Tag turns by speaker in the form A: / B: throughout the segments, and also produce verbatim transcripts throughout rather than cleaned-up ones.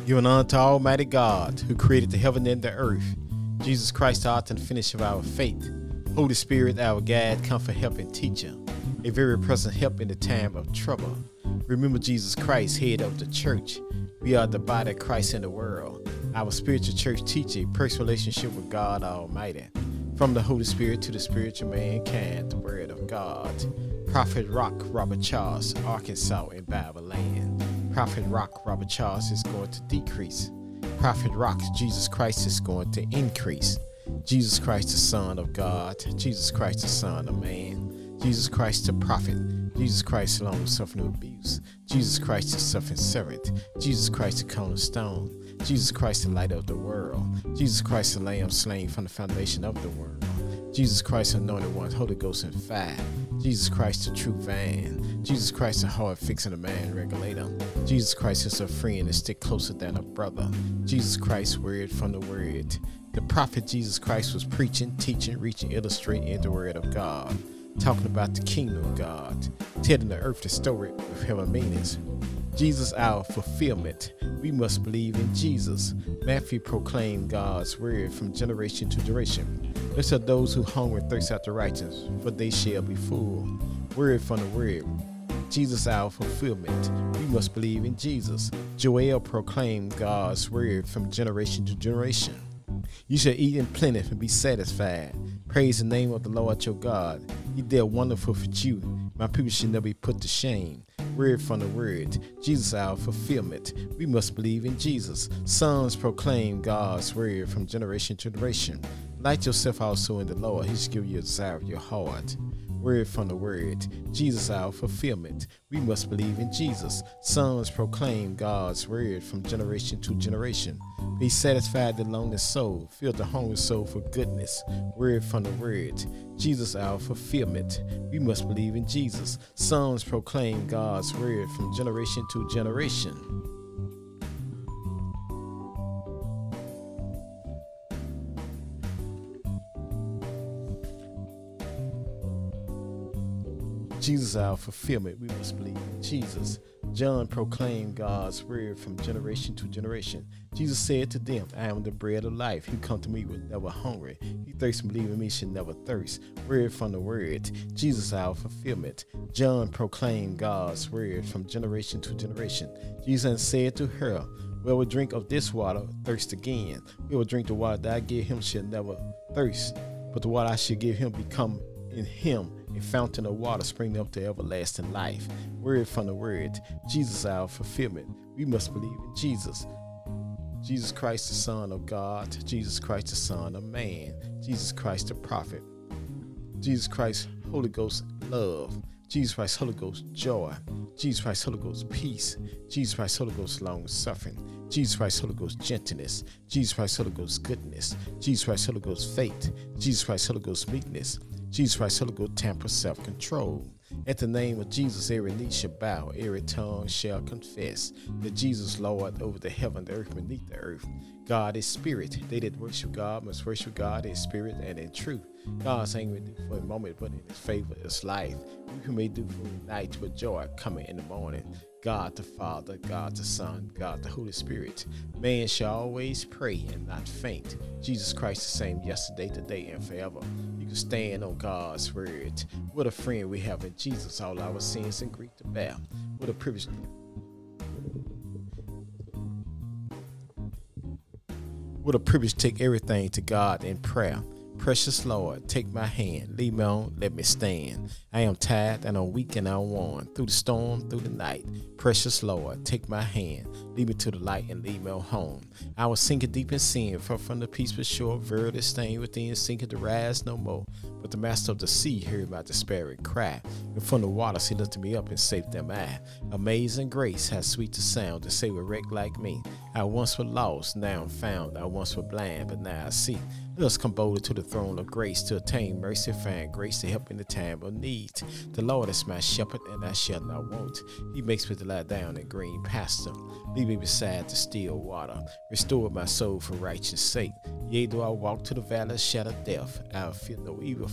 A: Giving honor to Almighty God, who created the heaven and the earth. Jesus Christ, the author and finisher of our faith. Holy Spirit, our guide, comfort, help, and teacher. A very present help in the time of trouble. Remember Jesus Christ, head of the church. We are the body of Christ in the world. Our spiritual church teaches a personal relationship with God Almighty. From the Holy Spirit to the spiritual mankind, the Word of God. Prophet Rock, Robert Charles, Arkansas in Bible land. Prophet Rock, Robert Charles is going to decrease. Prophet Rock, Jesus Christ is going to increase. Jesus Christ, the Son of God. Jesus Christ, the Son of Man. Jesus Christ, the Prophet. Jesus Christ, long suffering abuse. Jesus Christ, the suffering servant. Jesus Christ, the cornerstone. Jesus Christ, the light of the world. Jesus Christ, the Lamb slain from the foundation of the world. Jesus Christ, anointed one, Holy Ghost and fire. Jesus Christ, the true vine. Jesus Christ, the heart fixing the man regulator. Jesus Christ is a friend and stick closer than a brother. Jesus Christ, word from the word. The prophet Jesus Christ was preaching, teaching, reaching, illustrating the word of God. Talking about the kingdom of God. Telling the earth the story of heaven meanings. Jesus, our fulfillment. We must believe in Jesus. Matthew proclaimed God's word from generation to generation. Blessed are those who hunger and thirst after righteousness, for they shall be full. Word from the word. Jesus, our fulfillment. We must believe in Jesus. Joel proclaimed God's word from generation to generation. You shall eat in plenty and be satisfied. Praise the name of the Lord your God. He did wonderful for you. My people should never be put to shame. Word from the word. Jesus, our fulfillment. We must believe in Jesus. Psalms proclaim God's word from generation to generation. Light yourself also in the Lord. He shall give you a desire of your heart. Word from the word. Jesus, our fulfillment. We must believe in Jesus. Psalms proclaim God's word from generation to generation. Be satisfied the lonely soul. Fill the hungry soul for goodness. Word from the word. Jesus, our fulfillment. We must believe in Jesus. Psalms proclaim God's word from generation to generation. Jesus, our fulfillment. We must believe in Jesus. John proclaimed God's word from generation to generation. Jesus said to them, I am the bread of life. He come to me will never hungry. He thirsts and believe in me shall never thirst. Word from the word. Jesus, our fulfillment. John proclaimed God's word from generation to generation. Jesus said to her, whoever drink of this water thirst again. Whoever drink the water that I give him shall never thirst. But the water I shall give him become in him a fountain of water springing up to everlasting life. Word from the word. Jesus, our fulfillment. We must believe in Jesus. Jesus Christ, the Son of God. Jesus Christ, the Son of Man. Jesus Christ, the prophet. Jesus Christ, Holy Ghost, love. Jesus Christ, Holy Ghost, joy. Jesus Christ, Holy Ghost, peace. Jesus Christ, Holy Ghost, long suffering. Jesus Christ, Holy Ghost, gentleness. Jesus Christ, Holy Ghost, goodness. Jesus Christ, Holy Ghost, faith. Jesus Christ, Holy Ghost, meekness. Jesus Christ, Holy Ghost, temper, self-control. At the name of Jesus, every knee shall bow, every tongue shall confess that Jesus, Lord, over the heaven, the earth, beneath the earth. God is spirit. They that worship God must worship God in spirit and in truth. God's angry for a moment, but in his favor is life. We may do for the night, but joy coming in the morning. God the Father, God the Son, God the Holy Spirit. Man shall always pray and not faint. Jesus Christ the same yesterday, today, and forever. You can stand on God's word. What a friend we have in Jesus, all our sins and grief to bear. What a privilege. What a privilege to take everything to God in prayer. Precious Lord, take my hand, lead me on, let me stand. I am tired and I'm weak and I'm worn, through the storm, through the night. Precious Lord, take my hand, lead me to the light and lead me on home. I was sinking deep in sin, far from the peaceful shore, verily staying within, sinking to rise no more. But the master of the sea heard my despairing cry, and from the waters he lifted me up and saved them I. Amazing grace, how sweet the sound to save a wreck like me. I once was lost, now I'm found. I once was blind, but now I see. Let us come boldly to the throne of grace to attain mercy, find grace to help in the time of need. The Lord is my shepherd, and I shall not want. He makes me to lie down in green pasture. Lead me beside the still water. Restore my soul for righteous sake. Yea, though I walk to the valley of shadow of death, I will fear no evil,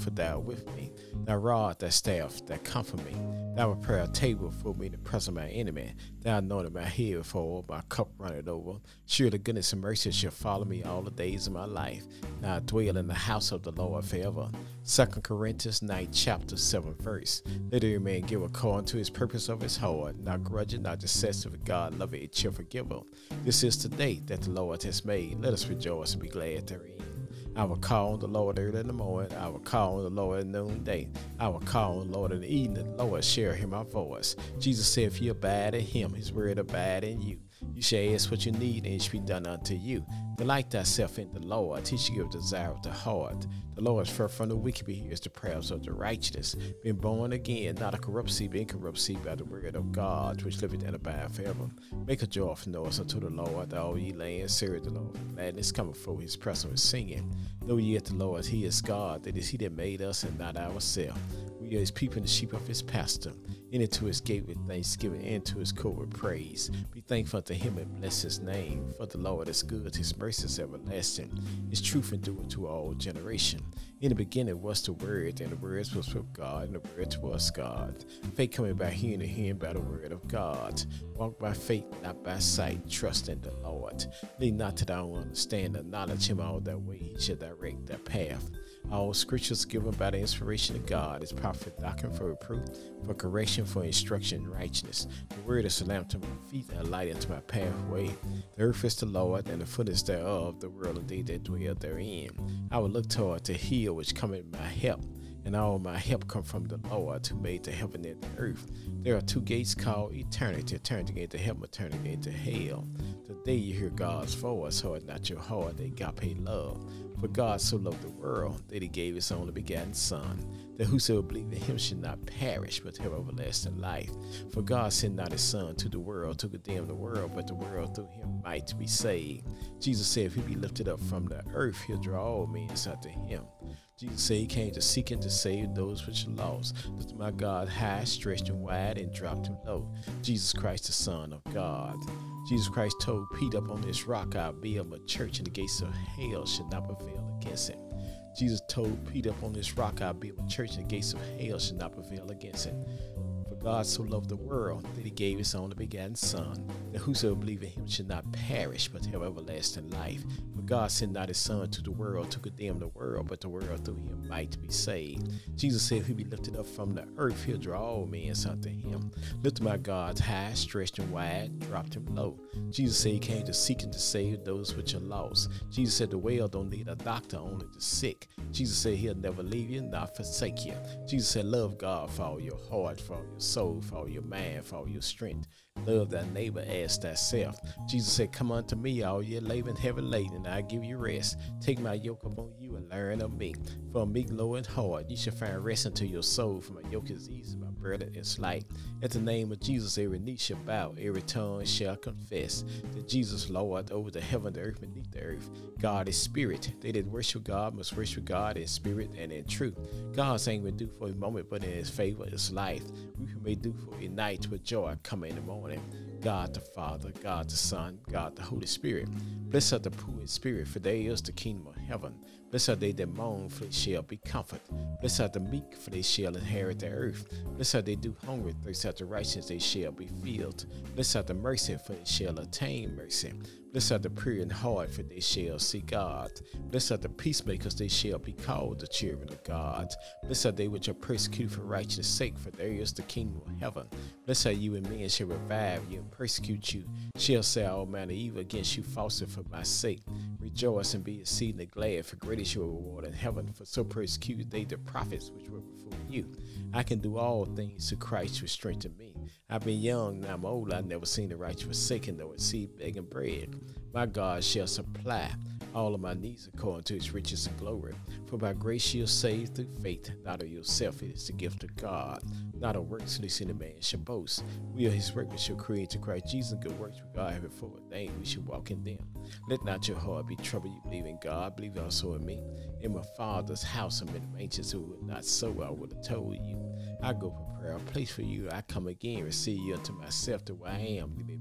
A: for thou with me. Thy rod, thy staff, that comfort me. Thou prepare a table for me in the presence of my enemy. Thou anointed my head with oil, my cup runneth over. Surely goodness and mercy shall follow me all the days of my life. Now I dwell in the house of the Lord forever. Second Corinthians nine, chapter seven, verse. Let every man give according to his purpose of his heart, not grudging, not dissessing, for God loveth a cheerful giver. This is the day that the Lord has made. Let us rejoice and be glad therein. I will call on the Lord early in the morning. I will call on the Lord at noonday. I will call on the Lord in the evening. The Lord shall hear my voice. Jesus said, if you abide in him, his word abide in you. You shall ask what you need, and it shall be done unto you. Delight thyself in the Lord. Teach you of the desire of the heart. The Lord is far from the wicked, but hears the prayers of the righteous. Being born again, not a corrupt seed, but incorrupt seed by the word of God, which liveth and abide forever. Make a joyful noise unto the Lord, all ye lands. Serve the Lord. Gladness coming before his presence with singing. Know ye that the Lord, he is God. That is he that made us, and not ourselves. We are his people and the sheep of his pasture. Enter to his gate with thanksgiving, and to his court with praise. Be thankful unto him and bless his name. For the Lord is good, his mercy is everlasting. His truth endureth to all generation. In the beginning was the Word, and the Word was with God, and the Word was God. Faith coming by hearing, and hearing by the Word of God. Walk by faith, not by sight. Trust in the Lord. Lean not to thy own understanding. Acknowledge him all thy way. He shall direct thy path. All scriptures given by the inspiration of God is prophet doctrine for reproof, for correction, for instruction in righteousness. The word is a lamp to my feet and a light unto my pathway. The earth is the Lord, and the fullness thereof, the world and they that dwell therein. I will look toward the hill which cometh my help, and all my help come from the Lord who made the heaven and the earth. There are two gates called eternity, eternity into heaven, eternity into hell. Today you hear God's voice, harden not your heart, agape love. For God so loved the world that he gave his only begotten Son, that whosoever believe in him should not perish, but have everlasting life. For God sent not his Son to the world to condemn the world, but the world through him might be saved. Jesus said, if he be lifted up from the earth, he'll draw all men unto him. Jesus said he came to seek and to save those which are lost. Looked my God high, stretched him wide, and dropped him low. Jesus Christ, the Son of God. Jesus Christ told Peter, upon this rock I'll build my church, and the gates of hell should not prevail against it. Jesus told Peter, upon this rock I'll build my church, and the gates of hell should not prevail against it. For God so loved the world that he gave his only begotten Son, that whosoever believe in him should not perish, but have everlasting life. For God sent not his Son to the world to condemn the world, but the world through him might be saved. Jesus said, if he be lifted up from the earth, he'll draw all men unto him. Lifted my God high, stretched him wide, dropped him low. Jesus said he came to seek and to save those which are lost. Jesus said the well don't need a doctor, only the sick. Jesus said he'll never leave you, not forsake you. Jesus said love God for all your heart, for all your soul, for all your mind, for all your strength. Love thy neighbor as thyself. Jesus said, come unto me, all ye labor and heavy laden, and I'll give you rest. Take my yoke upon you and learn of me. For meek, low, and hard, you shall find rest unto your soul. For my yoke is easy, my burden is light. At the name of Jesus, every knee shall bow, every tongue shall confess that Jesus Lord over the heaven, the earth, beneath the earth. God is spirit. They that worship God must worship God in spirit and in truth. God's ain't been do for a moment, but in his favor is life. We may do for a night with joy come in the morning. God the Father, God the Son, God the Holy Spirit. Blessed are the poor in spirit, for they is the kingdom of heaven. Blessed are they that mourn, for they shall be comforted. Blessed are the meek, for they shall inherit the earth. Blessed are they do hunger, thirst after righteousness, they shall be filled. Blessed are the mercy, for they shall attain mercy. Blessed are the pure in heart, for they shall see God. Blessed are the peacemakers, they shall be called the children of God. Blessed are they which are persecuted for righteousness' sake, for there is the kingdom of heaven. Blessed are you, and men shall revive you and persecute you, shall say all manner of evil against you falsely for my sake. Rejoice and be exceedingly glad, for great is your reward in heaven. For so persecuted they the prophets which were before you. I can do all things through Christ who strengthened me. I've been young, now I'm old, I've never seen the righteous forsaken, nor his seed begging bread. My God shall supply all of my needs according to his riches and glory. For by grace you are saved through faith, not of yourself, it is the gift of God, not of works, lest any man shall boast. We are his workmanship created to Christ Jesus, good works which God have before ordained, we should walk in them. Let not your heart be troubled, you believe in God, believe also in me. In my Father's house are many mansions, who would not so, I would have told you. I go prepare a place for you, I come again, receive you unto myself, to where I am, you may be all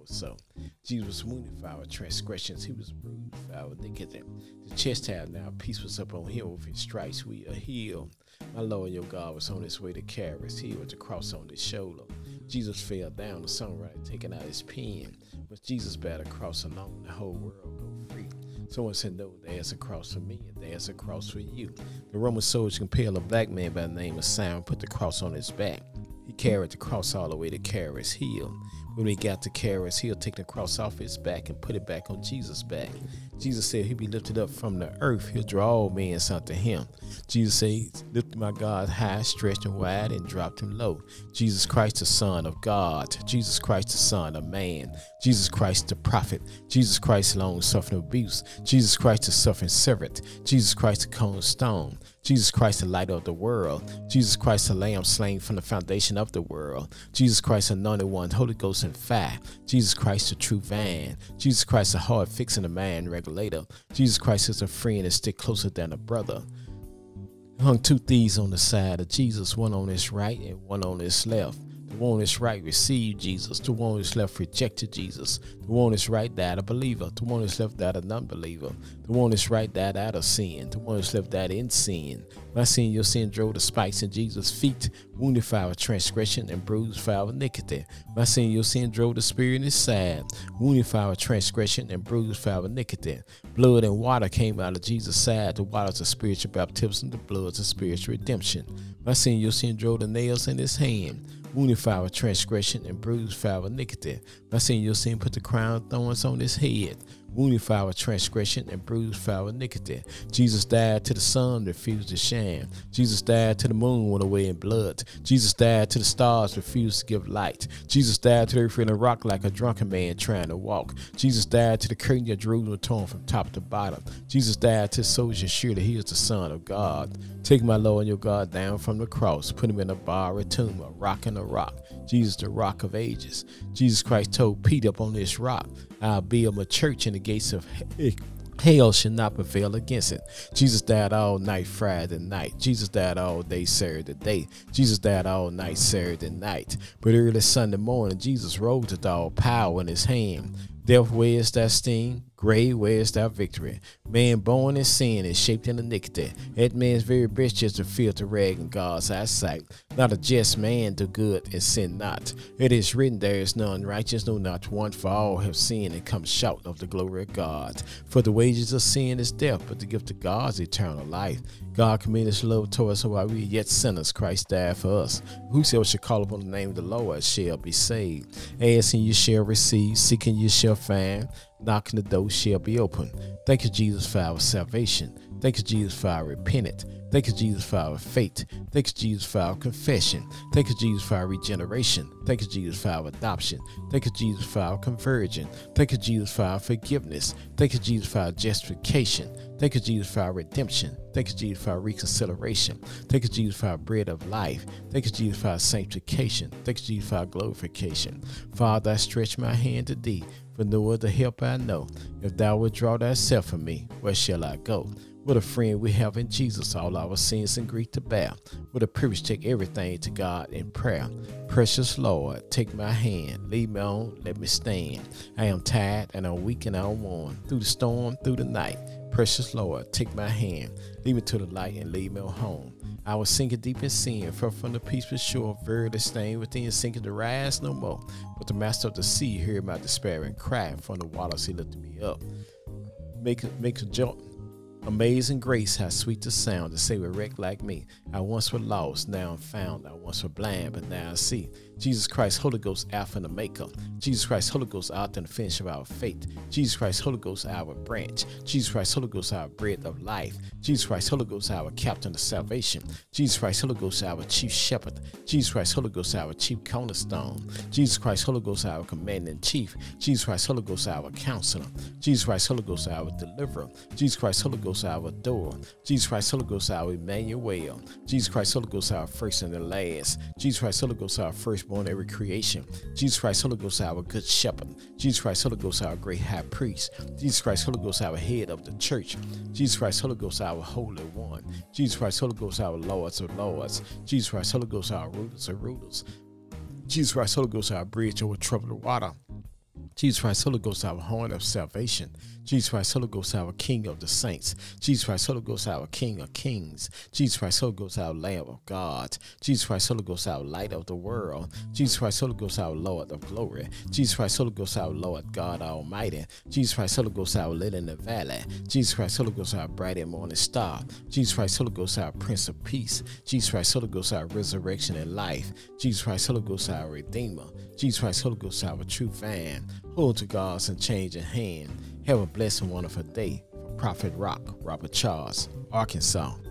A: soul. Jesus was wounded for our transgressions. He was bruised for our iniquity. The chastisement of our peace was upon him. With his stripes we are healed. My Lord, your God, was on his way to carry us. He was the cross on his shoulder. Jesus fell down, the songwriter taking out his pen. But Jesus bare the cross alone, the whole world go free. Someone said, no, there's a cross for me and there's a cross for you. The Roman soldiers compelled a black man by the name of Simon, put the cross on his back. He carried the cross all the way to Caris Hill. When he got to Caris Hill, take the cross off his back and put it back on Jesus' back. Jesus said he'll be lifted up from the earth. He'll draw all men unto him. Jesus said he lifted my God high, stretched him wide, and dropped him low. Jesus Christ, the Son of God. Jesus Christ, the Son of man. Jesus Christ, the prophet. Jesus Christ, long-suffering abuse. Jesus Christ, the suffering servant. Jesus Christ, the cornerstone. Jesus Christ, the light of the world. Jesus Christ, the lamb slain from the foundation of the world. Jesus Christ, anointed one, Holy Ghost and fire. Jesus Christ, the true vine. Jesus Christ, the heart fixing the man regulator. Jesus Christ is a friend that stick closer than a brother. Hung two thieves on the side of Jesus, one on his right and one on his left. The one on his right received Jesus. The one on his left rejected Jesus. The one on his right died a believer. The one on his left died a non-believer. The one on his right died out of sin. The one on his left died in sin. My sin, your sin drove the spikes in Jesus' feet, wounded for our transgression and bruised for our iniquity. My sin, your sin drove the spear in his side, wounded for our transgression and bruised for our iniquity. Blood and water came out of Jesus' side. The water is a spiritual baptism. The blood is a spiritual redemption. My sin, your sin drove the nails in his hand, wounded for our transgression and bruised for our iniquity. My sin, your sin put the crown of thorns on his head, wounded for our transgression and bruised for our iniquity. Jesus died till the sun refused to shine. Jesus died till the moon went away in blood. Jesus died till the stars refused to give light. Jesus died till the earth in a rock like a drunken man trying to walk. Jesus died till the curtain of Jerusalem torn from top to bottom. Jesus died till soldiers sure that he is the Son of God. Take my Lord and your God down from the cross. Put him in a borrowed tomb, a rock in a rock. Jesus, the rock of ages. Jesus Christ told Peter, upon this rock I'll build my church, and the gates of hell shall not prevail against it. Jesus died all night Friday night. Jesus died all day Saturday day. Jesus died all night Saturday night. But early Sunday morning, Jesus rose with all power in his hand. Death, where is thy sting? Grave, where is thy victory? Man born in sin and shaped in iniquity. That man's very best just a filthy rag in God's eyesight. Not a just man do good and sin not. It is written, there is none righteous, no not one, for all have sinned and come short of the glory of God. For the wages of sin is death, but the gift of God is eternal life. God commended his love toward us, while we are yet sinners, Christ died for us. Whosoever shall call upon the name of the Lord shall be saved. Asking you shall receive, seeking you shall find, knocking the door shall be open. Thank you, Jesus, for our salvation. Thank you, Jesus, for our repentance. Thank you, Jesus, for our faith. Thank you, Jesus, for our confession. Thank you, Jesus, for our regeneration. Thank you, Jesus, for our adoption. Thank you, Jesus, for our conversion. Thank you, Jesus, for our forgiveness. Thank you, Jesus, for our justification. Thank you, Jesus, for our redemption. Thank you, Jesus, for our reconciliation. Thank you, Jesus, for our bread of life. Thank you, Jesus, for our sanctification. Thank you, Jesus, for our glorification. Father, I stretch my hand to thee, for no other help I know. If thou withdraw thyself from me, where shall I go? What a friend we have in Jesus, all our sins and grief to bear. What a privilege to take everything to God in prayer. Precious Lord, take my hand, lead me on, let me stand. I am tired and I'm weak and I'm worn, through the storm, through the night. Precious Lord, take my hand, lead me to the light and lead me home. I was sinking deep in sin, far from the peaceful shore, verily stained within, sinking to rise no more. But the master of the sea heard my despairing cry, from the waters he lifted me up. Make, make a jump. Amazing grace, how sweet the sound to save a wreck like me. I once was lost, now I'm found. I once was blind, but now I see. Jesus Christ, Holy Ghost, Alpha and Omega. Jesus Christ, Holy Ghost, author and finish of our faith. Jesus Christ, Holy Ghost, our branch. Jesus Christ, Holy Ghost, our bread of life. Jesus Christ, Holy Ghost, our captain of salvation. Jesus Christ, Holy Ghost, our chief shepherd. Jesus Christ, Holy Ghost, our chief cornerstone. Jesus Christ, Holy Ghost, our commander in chief. Jesus Christ, Holy Ghost, our counselor. Jesus Christ, Holy Ghost, our deliverer. Jesus Christ, Holy Ghost, our door. Jesus Christ, Holy Ghost, our Emmanuel. Jesus Christ, Holy Ghost, our first and the last. Jesus Christ, Holy Ghost, our firstborn every creation. Jesus Christ, Holy Ghost, our good shepherd. Jesus Christ, Holy Ghost, our great high priest. Jesus Christ, Holy Ghost, our head of the church. Jesus Christ, Holy Ghost, our holy one. Jesus Christ, Holy Ghost, our lords of lords. Jesus Christ, Holy Ghost, our rulers of rulers. Jesus Christ, Holy Ghost, our bridge over troubled water. Jesus Christ, Holy Ghost, our horn of salvation. Jesus Christ, Holy Ghost, our King of the saints. Jesus Christ, Holy Ghost, our King of kings. Jesus Christ, Holy Ghost, our Lamb of God. Jesus Christ, Holy Ghost, our light of the world. Jesus Christ, Holy Ghost, our Lord of glory. Jesus Christ, Holy Ghost, our Lord God Almighty. Jesus Christ, Holy Ghost, our lily in the valley. Jesus Christ, Holy Ghost, our bright and morning star. Jesus Christ, Holy Ghost, our Prince of Peace. Jesus Christ, Holy Ghost, our resurrection and life. Jesus Christ, Holy Ghost, our Redeemer. Jesus Christ, Holy Ghost, our true fan. Hold to God's unchanging hand. Have a blessed and wonderful day. Prophet Rock, Robert Charles, Arkansas.